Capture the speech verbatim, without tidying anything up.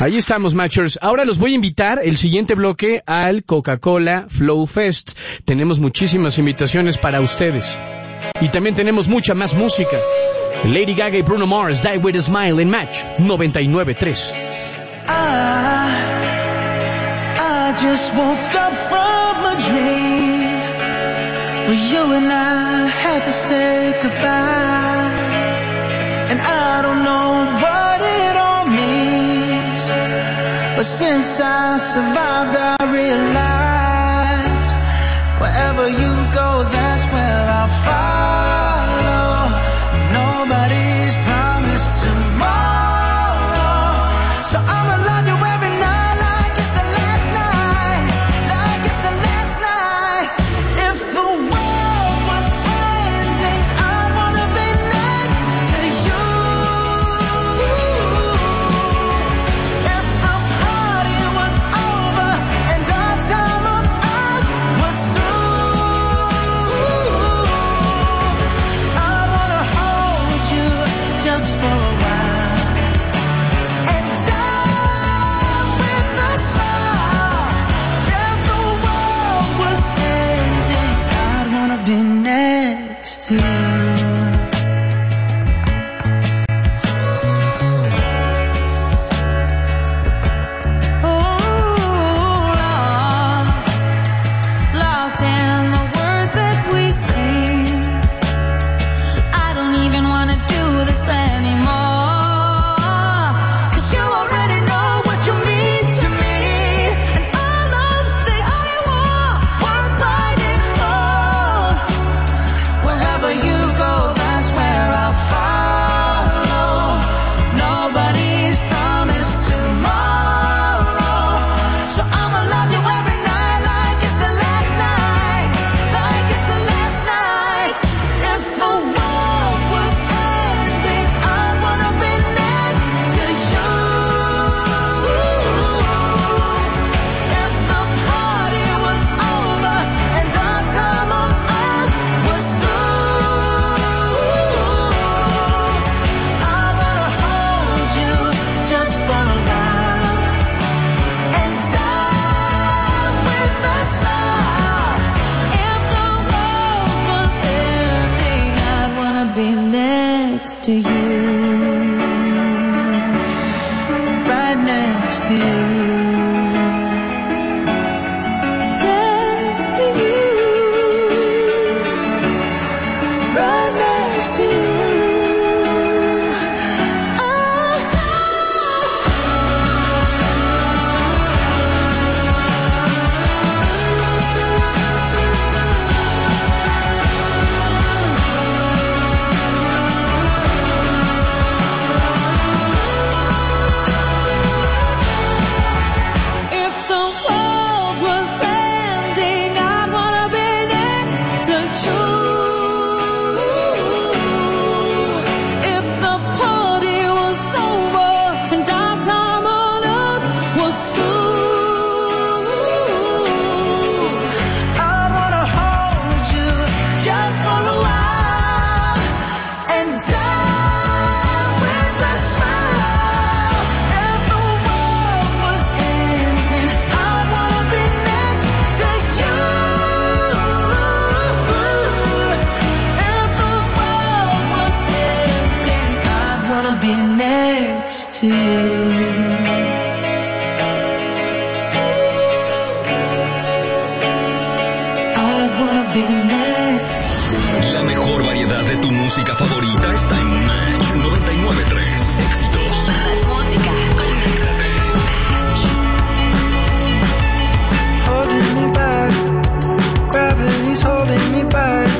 Ahí estamos, Matchers. Ahora los voy a invitar el siguiente bloque al Coca-Cola Flow Fest. Tenemos muchísimas invitaciones para ustedes. Y también tenemos mucha más música. Lady Gaga y Bruno Mars, Die With A Smile en Match noventa y nueve punto tres. I, I just woke up from a dream where you and I had to say goodbye. And I don't know what it all means, but since I survived I realized wherever you go, that's where I'll follow. Nobody's promised tomorrow, so I'ma love you every night like it's the last night, like it's the last night. If the world was ending, I wanna be next to you. If the party was over and our time on earth was through, I wanna hold you just for a while and die with a smile. If the world was ending, I'd wanna be next to you. Lost in the words that we sing. I don't even wanna do this anymore, 'cause you already know what you mean to me, and all of the I want worth fighting for. Wherever you go, that's where I'll follow. Nobody's promised tomorrow, so I'ma love you every night like it's the last night, like it's the last night. If the world was ending, I wanna be next to you. If the party was over and our time on earth was through, I wanna hold you just for a while and die with a smile. If the world was ending, I'd wanna be next to you, right next to you, next to you, right next to you. Oh, if the world was ending, I'd wanna be next to you. If the party was over and our time on earth was through, I wanna hold you just for a while and die with a smile. If the world was ending, I wanna be next to you. If the world was ending, I'd wanna be next to you. I'd wanna be next. La mejor variedad de tu música favorita está en